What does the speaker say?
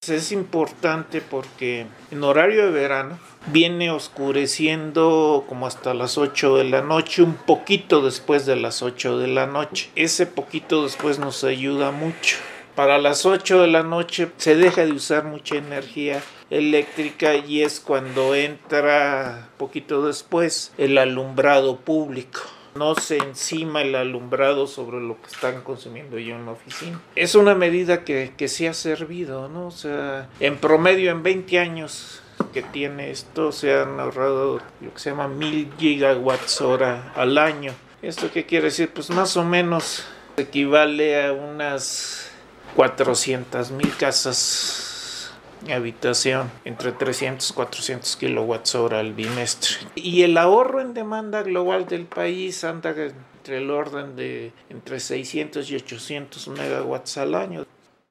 Es importante porque en horario de verano viene oscureciendo como hasta las 8 de la noche, un poquito después de las 8 de la noche. Ese poquito después nos ayuda mucho. Para las 8 de la noche se deja de usar mucha energía eléctrica y es cuando entra poquito después el alumbrado público. No se encima el alumbrado sobre lo que están consumiendo yo en la oficina. Es una medida que sí ha servido, ¿no? O sea, en promedio en 20 años que tiene esto se han ahorrado lo que se llama 1000 gigawatts hora al año. ¿Esto qué quiere decir? Pues más o menos equivale a unas 400,000 casas habitación, entre 300 y 400 kilowatts hora al bimestre. Y el ahorro en demanda global del país anda entre el orden de entre 600 y 800 megawatts al año.